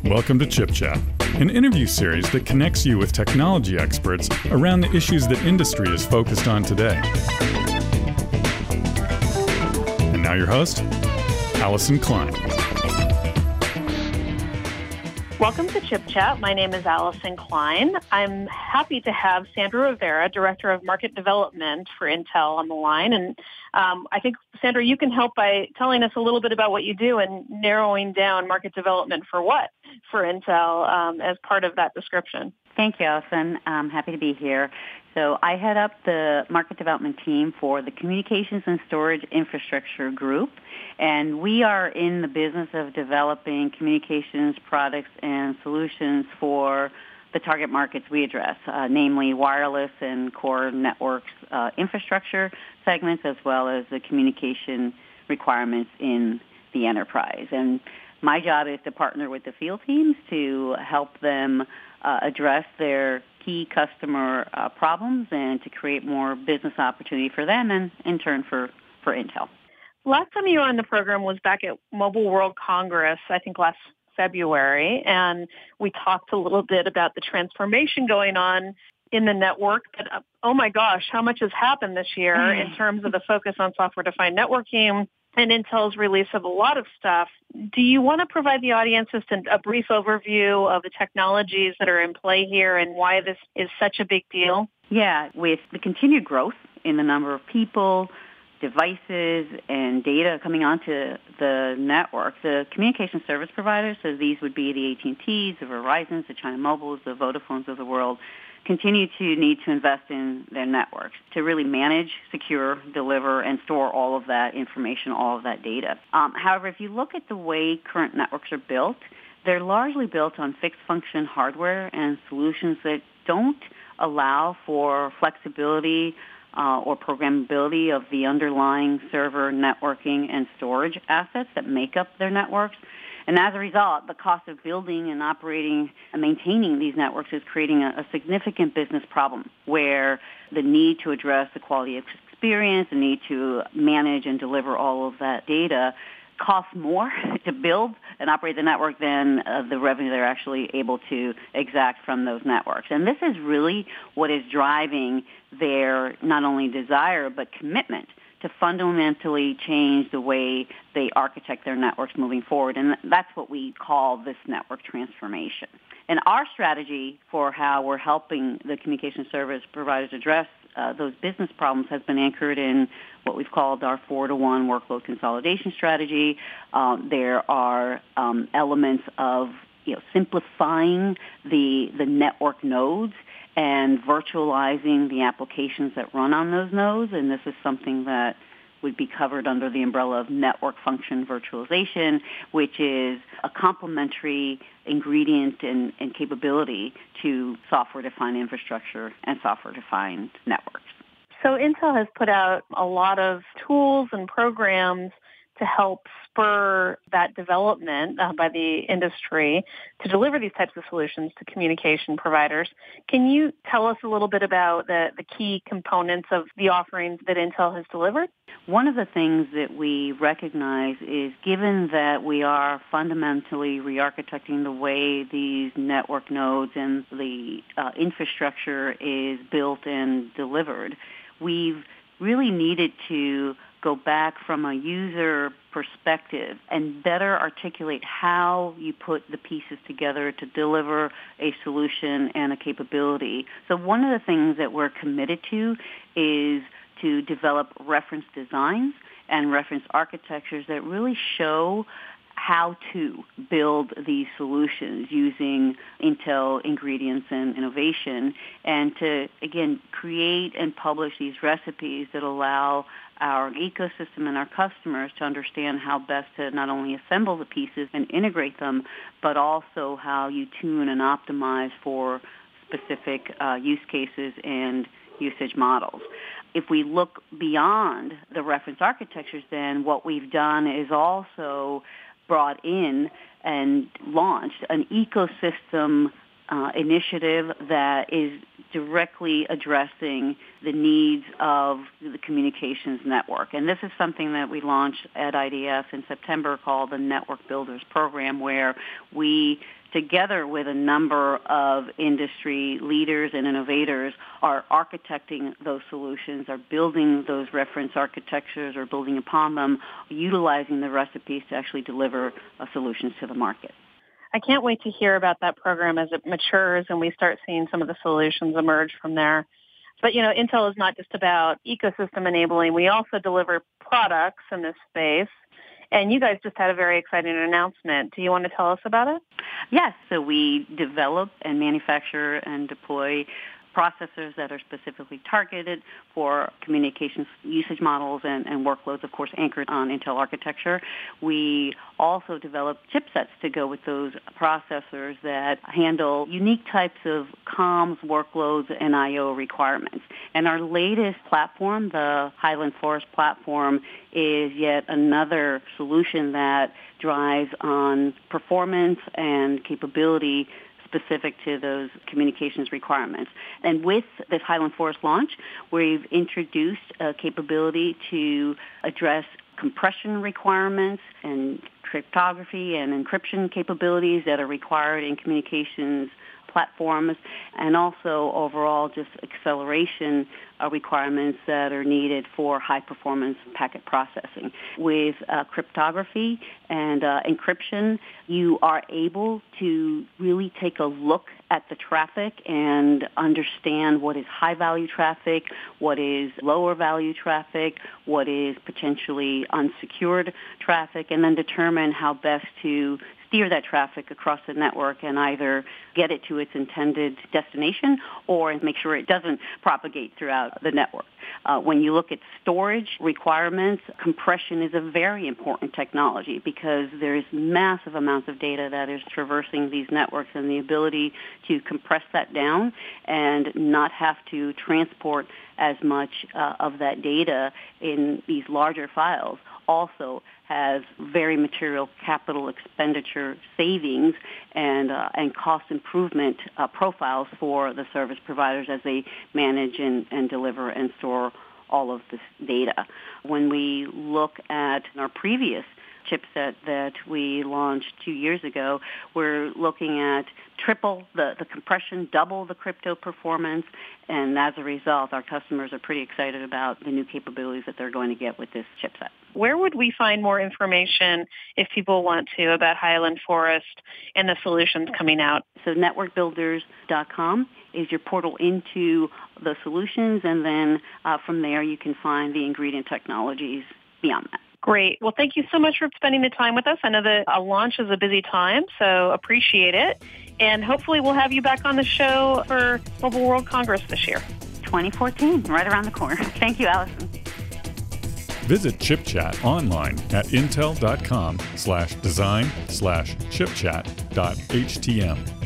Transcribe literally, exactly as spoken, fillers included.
Welcome to Chip Chat, an interview series that connects you with technology experts around the issues that industry is focused on today. And now your host, Allison Klein. Welcome to Chip Chat. My name is Allison Klein. I'm happy to have Sandra Rivera, Director of Market Development for Intel, on the line. And um, I think, Sandra, you can help by telling us a little bit about what you do and narrowing down market development for what for Intel um, as part of that description. Thank you, Allison. I'm happy to be here. So I head up the market development team for the Communications and Storage Infrastructure Group, and we are in the business of developing communications products and solutions for the target markets we address, uh, namely wireless and core networks uh, infrastructure segments, as well as the communication requirements in the enterprise. And my job is to partner with the field teams to help them uh, address their key customer uh, problems and to create more business opportunity for them and, in turn, for, for Intel. Last time you were on the program was back at Mobile World Congress, I think last February, and we talked a little bit about the transformation going on in the network. But, uh, oh my gosh, how much has happened this year in terms of the focus on software-defined networking and Intel's release of a lot of stuff. Do you want to provide the audience just a brief overview of the technologies that are in play here and why this is such a big deal? Yeah, with the continued growth in the number of people, devices, and data coming onto the network, the communication service providers, so these would be the A T and T's, the Verizons, the China Mobiles, the Vodafones of the world, continue to need to invest in their networks to really manage, secure, deliver, and store all of that information, all of that data. Um, however, if you look at the way current networks are built, they're largely built on fixed-function hardware and solutions that don't allow for flexibility uh, or programmability of the underlying server, networking, and storage assets that make up their networks. And as a result, the cost of building and operating and maintaining these networks is creating a, a significant business problem where the need to address the quality of experience, the need to manage and deliver all of that data costs more to build and operate the network than uh, the revenue they're actually able to exact from those networks. And this is really what is driving their not only desire but commitment to fundamentally change the way they architect their networks moving forward. And that's what we call this network transformation. And our strategy for how we're helping the communication service providers address uh, those business problems has been anchored in what we've called our four to one workload consolidation strategy. Um, there are um, elements of you know, simplifying the the network nodes and virtualizing the applications that run on those nodes, and this is something that would be covered under the umbrella of network function virtualization, which is a complementary ingredient and, and capability to software-defined infrastructure and software-defined networks. So Intel has put out a lot of tools and programs to help spur that development uh, by the industry to deliver these types of solutions to communication providers. Can you tell us a little bit about the, the key components of the offerings that Intel has delivered? One of the things that we recognize is given that we are fundamentally re-architecting the way these network nodes and the uh, infrastructure is built and delivered, we've really needed to go back from a user perspective and better articulate how you put the pieces together to deliver a solution and a capability. So one of the things that we're committed to is to develop reference designs and reference architectures that really show how to build these solutions using Intel ingredients and innovation, and to, again, create and publish these recipes that allow our ecosystem and our customers to understand how best to not only assemble the pieces and integrate them, but also how you tune and optimize for specific uh, use cases and usage models. If we look beyond the reference architectures, then what we've done is also brought in and launched an ecosystem uh, initiative that is directly addressing the needs of the communications network. And this is something that we launched at I D F in September called the Network Builders Program, where we, together with a number of industry leaders and innovators, are architecting those solutions, are building those reference architectures, or building upon them, utilizing the recipes to actually deliver uh, solutions to the market. I can't wait to hear about that program as it matures and we start seeing some of the solutions emerge from there. But, you know, Intel is not just about ecosystem enabling. We also deliver products in this space. And you guys just had a very exciting announcement. Do you want to tell us about it? Yes. So we develop and manufacture and deploy processors that are specifically targeted for communications usage models and, and workloads, of course, anchored on Intel architecture. We also develop chipsets to go with those processors that handle unique types of comms, workloads, and I O requirements. And our latest platform, the Highland Forest platform, is yet another solution that drives on performance and capability specific to those communications requirements. And with this Highland Forest launch, we've introduced a capability to address compression requirements and cryptography and encryption capabilities that are required in communications platforms, and also overall just acceleration uh, requirements that are needed for high-performance packet processing. With uh, cryptography and uh, encryption, you are able to really take a look at the traffic and understand what is high-value traffic, what is lower-value traffic, what is potentially unsecured traffic, and then determine how best to steer that traffic across the network and either get it to its intended destination or make sure it doesn't propagate throughout the network. Uh, when you look at storage requirements, compression is a very important technology because there is massive amounts of data that is traversing these networks, and the ability to compress that down and not have to transport as much uh, of that data in these larger files also has very material capital expenditure savings and uh, and cost improvement uh, profiles for the service providers as they manage and, and deliver and store all of this data. When we look at our previous chipset that we launched two years ago, we're looking at triple the, the compression, double the crypto performance, and as a result, our customers are pretty excited about the new capabilities that they're going to get with this chipset. Where would we find more information if people want to about Highland Forest and the solutions coming out? So network builders dot com is your portal into the solutions, and then uh, from there you can find the ingredient technologies beyond that. Great. Well, thank you so much for spending the time with us. I know that a launch is a busy time, so appreciate it. And hopefully we'll have you back on the show for Mobile World Congress this year. twenty fourteen, right around the corner. Thank you, Allison. Visit ChipChat online at intel.com slash design slash chipchat dot htm.